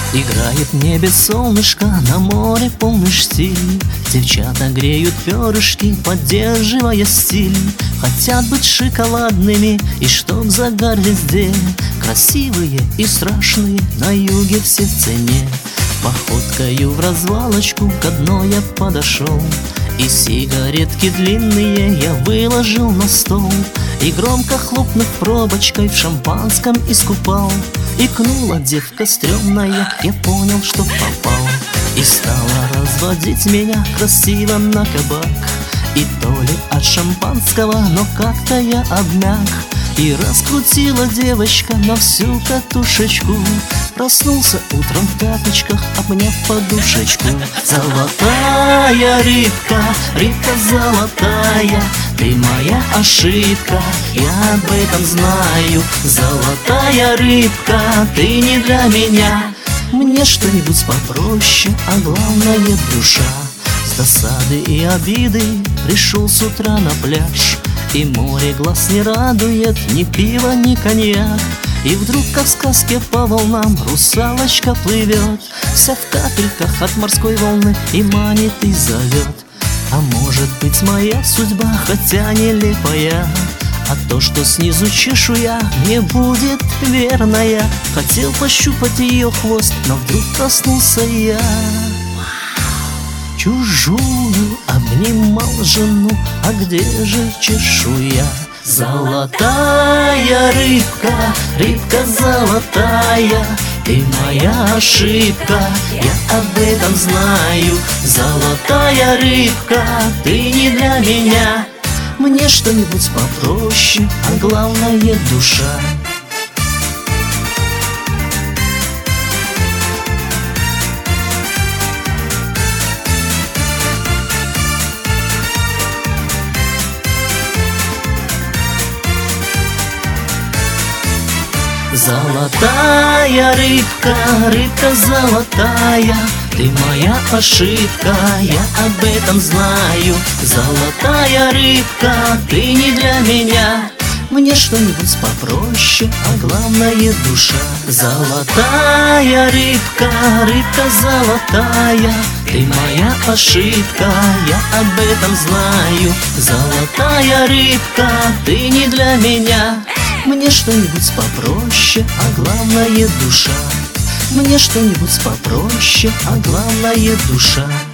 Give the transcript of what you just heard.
Играет в небе солнышко, на море полный штиль. Девчата греют перышки, поддерживая стиль. Хотят быть шоколадными, и чтоб загар везде. Красивые и страшные, на юге все в цене. Походкою в развалочку к одной я подошел, и сигаретки длинные я выложил на стол. И громко хлопнув пробочкой, в шампанском искупал. Икнула девка стрёмная, я понял, что попал. И стала разводить меня красиво на кабак. И то ли от шампанского, но как-то я обмяк. И раскрутила девочка на всю катушечку. Проснулся утром в тапочках, обняв подушечку. Золотая рыбка, рыбка золотая, ты моя ошибка, я об этом знаю. Золотая рыбка, ты не для меня. Мне что-нибудь попроще, а главное душа. С досады и обиды пришел с утра на пляж. И море глаз не радует, ни пиво, ни коньяк. И вдруг, как в сказке по волнам, русалочка плывет, вся в капельках от морской волны, и манит, и зовет. А может быть, моя судьба, хотя нелепая, а то, что снизу чешуя, не будет верная. Хотел пощупать ее хвост, но вдруг проснулся я. Чужую обнимал жену, а где же чешуя? Золотая рыбка, рыбка золотая, ты моя ошибка, я об этом знаю. Золотая рыбка, ты не для меня. Мне что-нибудь попроще, а главное душа. Золотая рыбка, рыбка золотая, ты моя ошибка, я об этом знаю. Золотая рыбка, ты не для меня. Мне что-нибудь попроще, а главное душа. Золотая рыбка, рыбка золотая, ты моя ошибка, я об этом знаю. Золотая рыбка, ты не для меня. Мне что-нибудь попроще, а главное душа. Мне что-нибудь попроще, а главное душа.